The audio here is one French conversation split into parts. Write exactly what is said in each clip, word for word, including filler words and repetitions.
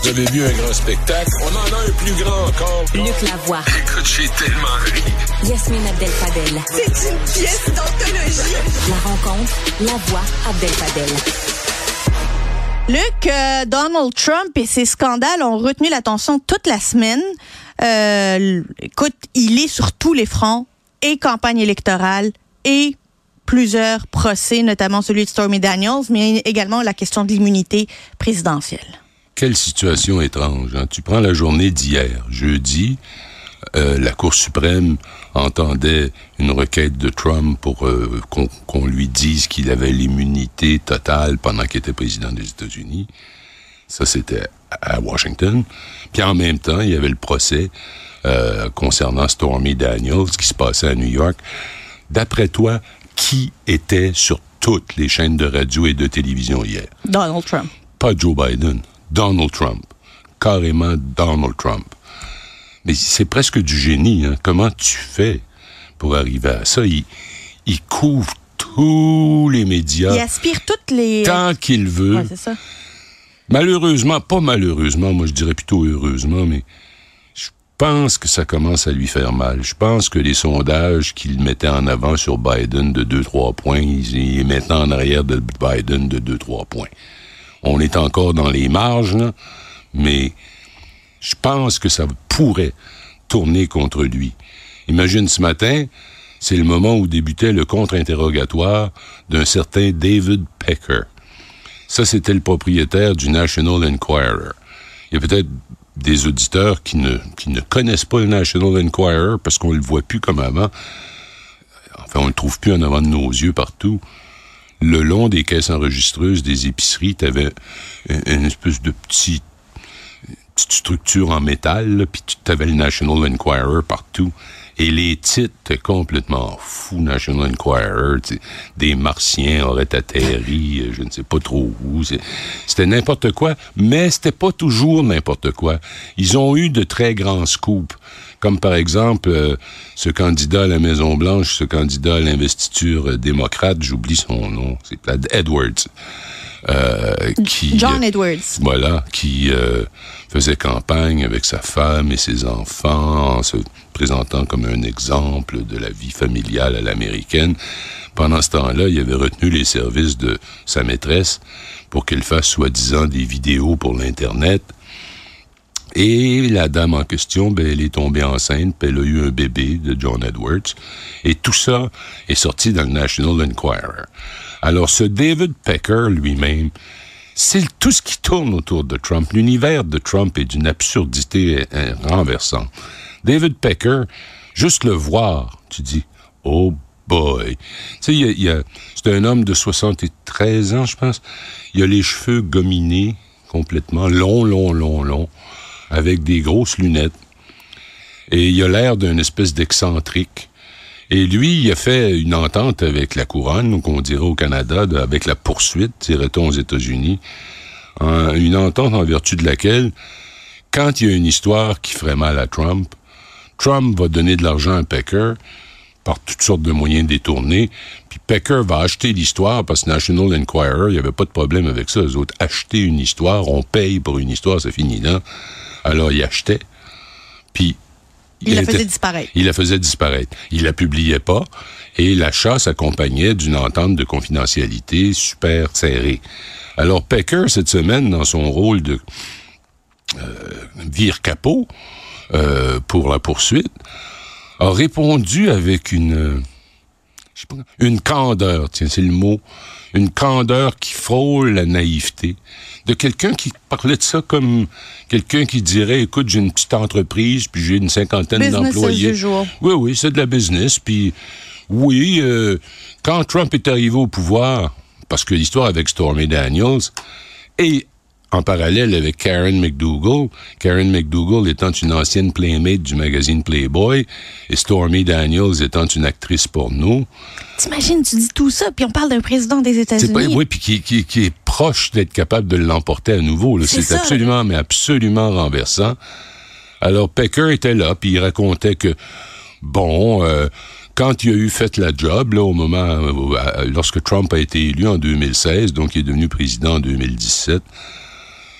Vous avez vu un grand spectacle? On en a un plus grand encore. Luc Lavoie. Écoute, j'ai tellement ri. Yasmine Abdel-Fadel. C'est une pièce d'anthologie. La rencontre, Lavoie Abdel-Fadel. Luc, euh, Donald Trump et ses scandales ont retenu l'attention toute la semaine. Euh, écoute, il est sur tous les fronts, et campagne électorale, et plusieurs procès, notamment celui de Stormy Daniels, mais également la question de l'immunité présidentielle. Quelle situation étrange, hein? Tu prends la journée d'hier, jeudi, euh, la Cour suprême entendait une requête de Trump pour euh, qu'on, qu'on lui dise qu'il avait l'immunité totale pendant qu'il était président des États-Unis. Ça, c'était à Washington. Puis en même temps, il y avait le procès euh, concernant Stormy Daniels qui se passait à New York. D'après toi, qui était sur toutes les chaînes de radio et de télévision hier? Donald Trump. Pas Joe Biden. Donald Trump. Carrément Donald Trump. Mais c'est presque du génie, hein? Comment tu fais pour arriver à ça? Il, il couvre tous les médias. Il aspire toutes les... Tant qu'il veut. Ouais, c'est ça. Malheureusement, pas malheureusement, moi je dirais plutôt heureusement, mais je pense que ça commence à lui faire mal. Je pense que les sondages qu'il mettait en avant sur Biden de deux trois points, il est maintenant en arrière de Biden de deux trois points. On est encore dans les marges, là, mais je pense que ça pourrait tourner contre lui. Imagine ce matin, c'est le moment où débutait le contre-interrogatoire d'un certain David Pecker. Ça, c'était le propriétaire du National Enquirer. Il y a peut-être des auditeurs qui ne, qui ne connaissent pas le National Enquirer parce qu'on le voit plus comme avant. Enfin, on le trouve plus en avant de nos yeux partout. Le long des caisses enregistreuses des épiceries, tu avais une espèce de petit, petite structure en métal, puis tu avais le National Enquirer partout. Et les titres étaient complètement fous. National Enquirer, des Martiens auraient atterri, je ne sais pas trop où. C'est, c'était n'importe quoi, mais c'était pas toujours n'importe quoi. Ils ont eu de très grands scoops, comme par exemple euh, ce candidat à la Maison-Blanche, ce candidat à l'investiture euh, démocrate, j'oublie son nom, c'est Edwards. Euh, qui, John Edwards. Euh, voilà, qui euh, faisait campagne avec sa femme et ses enfants en se présentant comme un exemple de la vie familiale à l'américaine. Pendant ce temps-là, il avait retenu les services de sa maîtresse pour qu'elle fasse soi-disant des vidéos pour l'Internet. Et la dame en question, ben, elle est tombée enceinte, puis elle a eu un bébé de John Edwards. Et tout ça est sorti dans le National Enquirer. Alors, ce David Pecker lui-même, c'est tout ce qui tourne autour de Trump. L'univers de Trump est d'une absurdité renversante. David Pecker, juste le voir, tu dis, oh boy. Tu sais, il y a, il y a, c'est un homme de soixante-treize ans, je pense. Il a les cheveux gominés complètement, longs, longs, longs, longs, avec des grosses lunettes. Et il a l'air d'une espèce d'excentrique. Et lui, il a fait une entente avec la couronne, donc on dirait au Canada, de, avec la poursuite, dirait-on aux États-Unis, en, une entente en vertu de laquelle, quand il y a une histoire qui ferait mal à Trump, Trump va donner de l'argent à Pecker par toutes sortes de moyens détournés, puis Pecker va acheter l'histoire, parce que National Enquirer, il n'y avait pas de problème avec ça. Eux autres, acheter une histoire, on paye pour une histoire, c'est fini, là. Alors, il achetait, puis Il, il la faisait était, disparaître. Il la faisait disparaître. Il la publiait pas, et l'achat s'accompagnait d'une entente de confidentialité super serrée. Alors, Pecker, cette semaine, dans son rôle de euh, vire-capot euh, pour la poursuite, a répondu avec une, je sais pas, une candeur, tiens, c'est le mot, une candeur qui frôle la naïveté, de quelqu'un qui parlait de ça comme quelqu'un qui dirait, écoute, j'ai une petite entreprise, puis j'ai une cinquantaine business d'employés. As usual. Oui, oui, c'est de la business, puis oui, euh, quand Trump est arrivé au pouvoir, parce que l'histoire avec Stormy Daniels, et en parallèle avec Karen McDougal, Karen McDougal étant une ancienne playmate du magazine Playboy, et Stormy Daniels étant une actrice porno. T'imagines, tu dis tout ça, puis on parle d'un président des États-Unis. C'est pas, oui, puis qui, qui, qui est proche d'être capable de l'emporter à nouveau. Là. C'est, c'est absolument, mais absolument renversant. Alors, Pecker était là, puis il racontait que, bon, euh, quand il a eu fait la job, là, au moment, euh, lorsque Trump a été élu en deux mille seize, donc il est devenu président en deux mille dix-sept,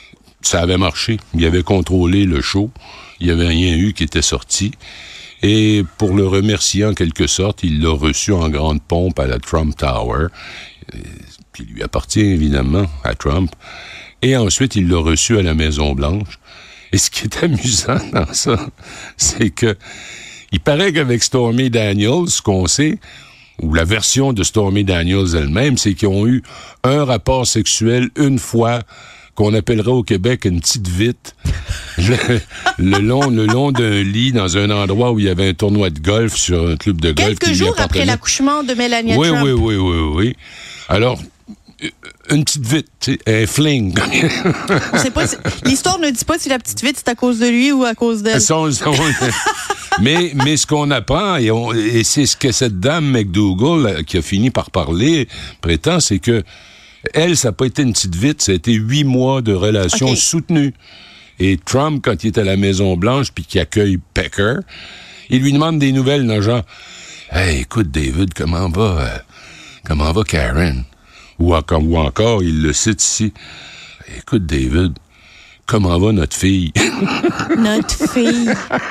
ça avait marché. Il avait contrôlé le show. Il n'y avait rien eu qui était sorti. Et pour le remercier en quelque sorte, il l'a reçu en grande pompe à la Trump Tower, qui lui appartient évidemment à Trump. Et ensuite, il l'a reçu à la Maison-Blanche. Et ce qui est amusant dans ça, c'est que il paraît qu'avec Stormy Daniels, ce qu'on sait, ou la version de Stormy Daniels elle-même, c'est qu'ils ont eu un rapport sexuel une fois, qu'on appellerait au Québec une petite vite, le, le long, le long d'un lit dans un endroit où il y avait un tournoi de golf sur un club de golf. Quelques qui jours lui après l'accouchement de Melania oui, Trump. Oui, oui, oui, oui, oui. Alors, une petite vite, tu sais, un fling. On sait pas si, l'histoire ne dit pas si la petite vite, c'est à cause de lui ou à cause d'elle. Son, son, mais, mais ce qu'on apprend, et, on, et c'est ce que cette dame McDougal, qui a fini par parler, prétend, c'est que elle, ça n'a pas été une petite vite, ça a été huit mois de relations okay. soutenues. Et Trump, quand il est à la Maison-Blanche puis qu'il accueille Pecker, il lui demande des nouvelles, dans genre « Hey, écoute, David, comment va, euh, comment va Karen? » Ou encore, ou encore, il le cite ici « Écoute, David, comment va notre fille? » Notre fille.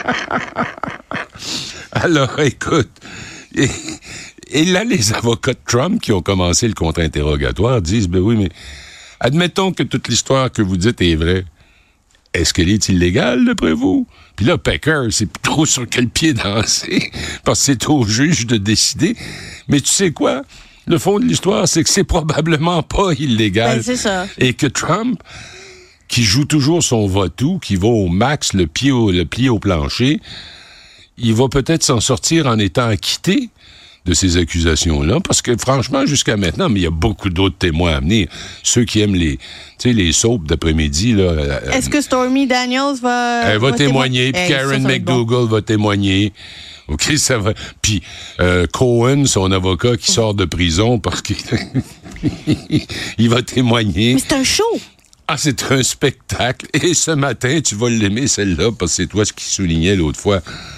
Alors, écoute... Et, Et là, les avocats de Trump qui ont commencé le contre-interrogatoire disent, ben oui, mais admettons que toute l'histoire que vous dites est vraie. Est-ce qu'elle est illégale, d'après vous? Puis là, Pecker, c'est plutôt sur quel pied danser, parce que c'est au juge de décider. Mais tu sais quoi? Le fond de l'histoire, c'est que c'est probablement pas illégal. Ben, c'est ça. Et que Trump, qui joue toujours son va-tout, qui va au max, le pied au, le pied au plancher, il va peut-être s'en sortir en étant acquitté de ces accusations-là, parce que franchement, jusqu'à maintenant, mais il y a beaucoup d'autres témoins à venir. Ceux qui aiment les, tu sais, les soaps d'après-midi, là. Est-ce que Stormy Daniels va... Elle va, va témoigner? témoigner, puis Karen McDougal bon. va témoigner. OK, ça va. Puis euh, Cohen, son avocat qui sort de prison parce qu'il il va témoigner. Mais c'est un show! Ah, c'est un spectacle. Et ce matin, tu vas l'aimer, celle-là, parce que c'est toi ce qui soulignait l'autre fois.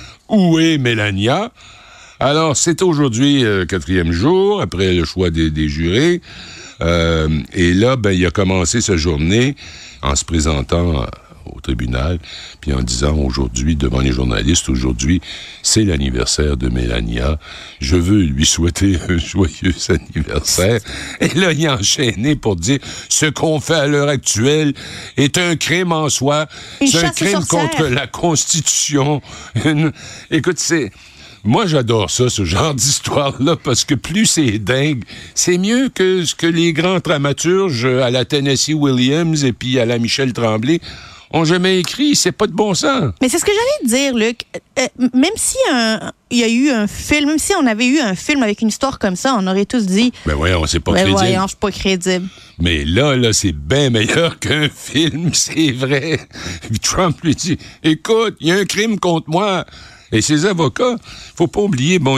Où est Melania? Alors, c'est aujourd'hui euh, quatrième jour, après le choix des, des jurés. Euh, et là, ben, il a commencé sa journée en se présentant euh, au tribunal, puis en disant aujourd'hui, devant les journalistes, aujourd'hui, c'est l'anniversaire de Melania. Je veux lui souhaiter un joyeux anniversaire. Et là, il a enchaîné pour dire ce qu'on fait à l'heure actuelle est un crime en soi. Une c'est un crime contre la Constitution. Une... Écoute, c'est... Moi, j'adore ça, ce genre d'histoire-là, parce que plus c'est dingue, c'est mieux que ce que les grands dramaturges à la Tennessee Williams et puis à la Michel Tremblay ont jamais écrit. C'est pas de bon sens. Mais c'est ce que j'allais te dire, Luc. Euh, même si un, il y a eu un film, même si on avait eu un film avec une histoire comme ça, on aurait tous dit... Ben voyons, c'est pas ben crédible. voyons, c'est pas crédible. Mais là, là, c'est bien meilleur qu'un film, c'est vrai. Puis Trump lui dit, écoute, il y a un crime contre moi. Et ses avocats, faut pas oublier, bon,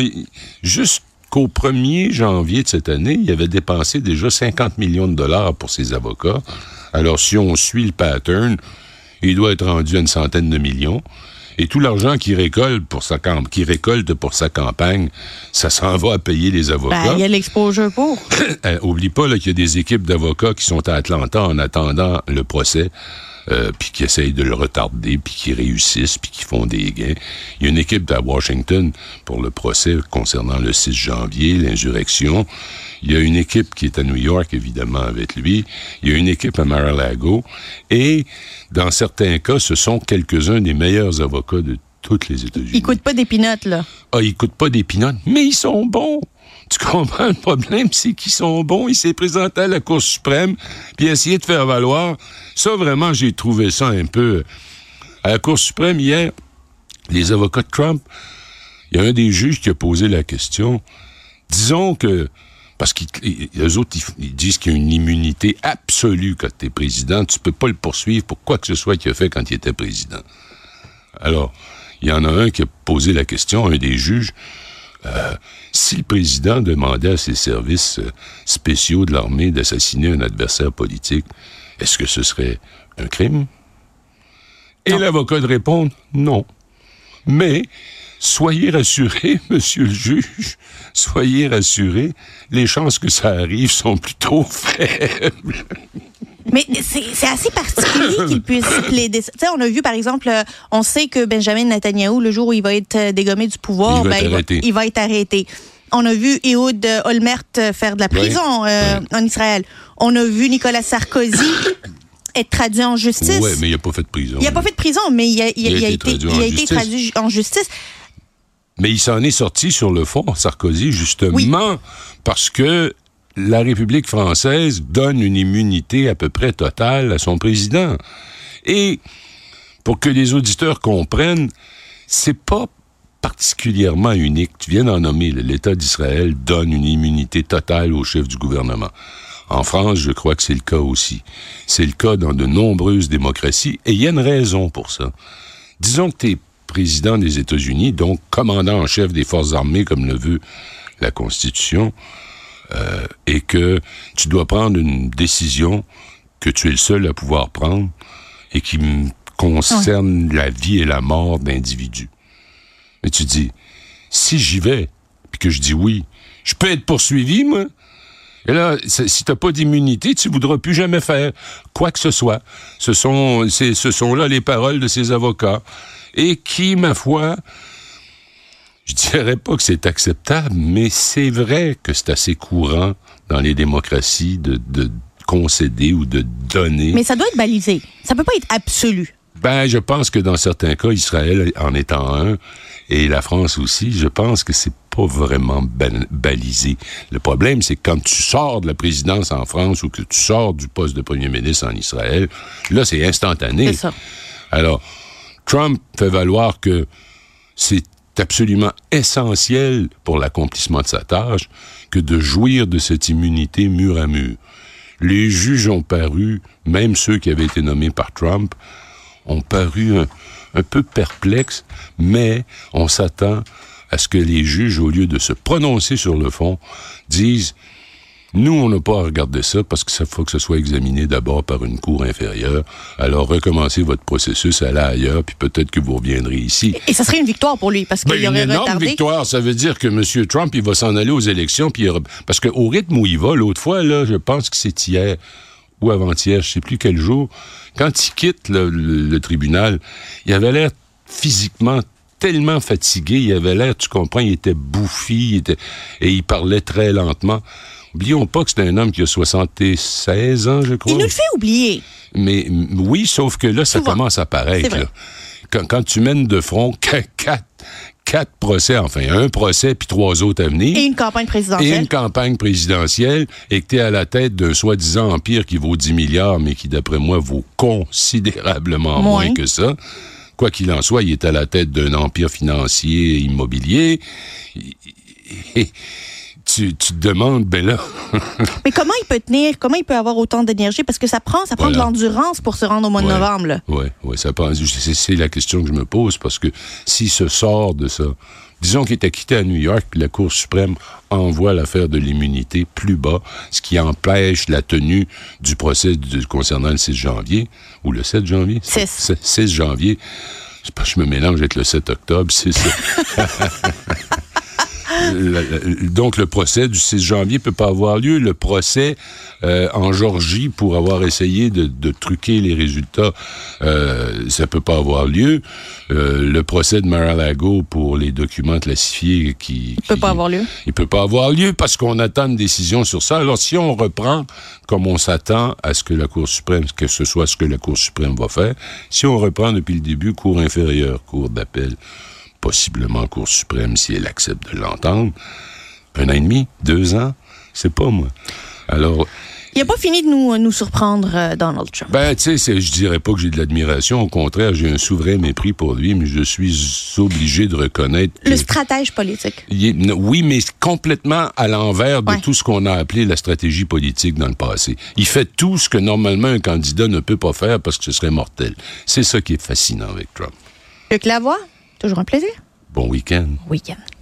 jusqu'au premier janvier de cette année, il avait dépensé déjà cinquante millions de dollars pour ses avocats. Alors, si on suit le pattern, il doit être rendu à une centaine de millions. Et tout l'argent qu'il récolte pour sa, camp- qu'il récolte pour sa campagne, ça s'en va à payer les avocats. Ben, il y a l'exposure pour. euh, oublie pas là, qu'il y a des équipes d'avocats qui sont à Atlanta en attendant le procès. Euh, puis qui essayent de le retarder, puis qui réussissent, puis qui font des gains. Il y a une équipe à Washington pour le procès concernant le six janvier, l'insurrection. Il y a une équipe qui est à New York, évidemment, avec lui. Il y a une équipe à Mar-a-Lago. Et, dans certains cas, ce sont quelques-uns des meilleurs avocats de toutes les États-Unis. Ils coûtent pas des pinottes, là. Ah, ils coûtent pas des pinottes, mais ils sont bons. Tu comprends le problème, c'est qu'ils sont bons. Il s'est présenté à la Cour suprême, puis essayé de faire valoir. Ça, vraiment, j'ai trouvé ça un peu... À la Cour suprême, hier, les avocats de Trump, il y a un des juges qui a posé la question. Disons que... Parce qu'eux autres, ils disent qu'il y a une immunité absolue quand tu es président. Tu peux pas le poursuivre pour quoi que ce soit qu'il a fait quand il était président. Alors, il y en a un qui a posé la question, un des juges... Euh, si le président demandait à ses services euh, spéciaux de l'armée d'assassiner un adversaire politique, est-ce que ce serait un crime? Et non. L'avocat de répondre non. Mais, soyez rassurés, monsieur le juge, soyez rassurés, les chances que ça arrive sont plutôt faibles. Mais c'est, c'est assez particulier qu'il puisse plaider ça. Tu sais, on a vu, par exemple, euh, on sait que Benjamin Netanyahou, le jour où il va être dégommé du pouvoir, il va, ben, être, il va, arrêté. il va être arrêté. On a vu Ehud Olmert faire de la prison oui, euh, oui. en Israël. On a vu Nicolas Sarkozy être traduit en justice. Oui, mais il n'a pas fait de prison. Il n'a pas fait de prison, mais il a, il a, il a, il a été, traduit, il en a été traduit en justice. Mais il s'en est sorti sur le fond, Sarkozy, justement, oui. parce que la République française donne une immunité à peu près totale à son président. Et pour que les auditeurs comprennent, c'est pas particulièrement unique. Tu viens d'en nommer, l'État d'Israël donne une immunité totale au chef du gouvernement. En France, je crois que c'est le cas aussi. C'est le cas dans de nombreuses démocraties, et il y a une raison pour ça. Disons que tu es président des États-Unis, donc commandant en chef des forces armées, comme le veut la Constitution, euh, et que tu dois prendre une décision que tu es le seul à pouvoir prendre et qui concerne la vie et la mort d'individus. Mais tu dis, si j'y vais, puis que je dis oui, je peux être poursuivi, moi? Et là, si t'as pas d'immunité, tu voudras plus jamais faire quoi que ce soit. Ce sont, c'est, ce sont là les paroles de ces avocats. Et qui, ma foi, je dirais pas que c'est acceptable, mais c'est vrai que c'est assez courant dans les démocraties de, de concéder ou de donner. Mais ça doit être balisé. Ça peut pas être absolu. Ben, je pense que dans certains cas, Israël en étant un, et la France aussi, je pense que c'est pas vraiment ban- balisé. Le problème, c'est que quand tu sors de la présidence en France ou que tu sors du poste de premier ministre en Israël, là, c'est instantané. C'est ça. Alors, Trump fait valoir que c'est absolument essentiel pour l'accomplissement de sa tâche que de jouir de cette immunité mur à mur. Les juges ont paru, même ceux qui avaient été nommés par Trump, ont paru un, un peu perplexes, mais on s'attend à ce que les juges, au lieu de se prononcer sur le fond, disent « Nous, on n'a pas à regarder ça parce que ça faut que ce soit examiné d'abord par une cour inférieure. Alors, recommencez votre processus, allez ailleurs, puis peut-être que vous reviendrez ici. » Et ça serait une victoire pour lui, parce qu'il ben, y aurait une énorme retardé. victoire. Ça veut dire que M. Trump, il va s'en aller aux élections, puis il re... parce qu'au rythme où il va, l'autre fois, là, je pense que c'est hier ou avant-hier, je sais plus quel jour, quand il quitte le, le, le tribunal, il avait l'air physiquement tellement fatigué, il avait l'air, tu comprends, il était bouffi, il était... et il parlait très lentement. Oublions pas que c'est un homme qui a soixante-seize ans, je crois. Il nous le fait oublier. Mais oui, sauf que là, ça Souvent. commence à paraître. Là. Quand, quand tu mènes de front quatre, quatre procès, enfin, un procès puis trois autres à venir. Et une campagne présidentielle. Et une campagne présidentielle, et que tu es à la tête d'un soi-disant empire qui vaut dix milliards, mais qui, d'après moi, vaut considérablement moins, moins que ça. Quoi qu'il en soit, il est à la tête d'un empire financier et immobilier. Et, et, Tu, tu te demandes, ben là... Mais comment il peut tenir, comment il peut avoir autant d'énergie? Parce que ça prend, ça prend voilà. de l'endurance pour se rendre au mois ouais, de novembre. Oui, ouais, ça prend... C'est, c'est la question que je me pose, parce que s'il se sort de ça... Disons qu'il est acquitté à New York, puis la Cour suprême envoie l'affaire de l'immunité plus bas, ce qui empêche la tenue du procès de, concernant le six janvier, ou le sept janvier? six. six janvier. Je sais pas, je me mélange avec le sept octobre, c'est ça. La, la, donc, le procès du six janvier peut pas avoir lieu. Le procès euh, en Georgie pour avoir essayé de, de truquer les résultats, euh, ça peut pas avoir lieu. Euh, le procès de Mar-a-Lago pour les documents classifiés qui... Il peut qui, pas avoir lieu. Il peut pas avoir lieu parce qu'on attend une décision sur ça. Alors, si on reprend comme on s'attend à ce que la Cour suprême, que ce soit ce que la Cour suprême va faire, si on reprend depuis le début, Cour inférieure, Cour d'appel, possiblement Cour suprême, si elle accepte de l'entendre, un an et demi, deux ans, c'est pas moi. Alors... Il n'a pas fini de nous, nous surprendre, euh, Donald Trump. Ben, tu sais, je dirais pas que j'ai de l'admiration. Au contraire, j'ai un souverain mépris pour lui, mais je suis obligé de reconnaître... Le que, stratège politique. Il est, oui, mais complètement à l'envers de ouais. tout ce qu'on a appelé la stratégie politique dans le passé. Il fait tout ce que normalement un candidat ne peut pas faire parce que ce serait mortel. C'est ça qui est fascinant avec Trump. Luc Lavoie, toujours un plaisir. Bon week-end. Week-end.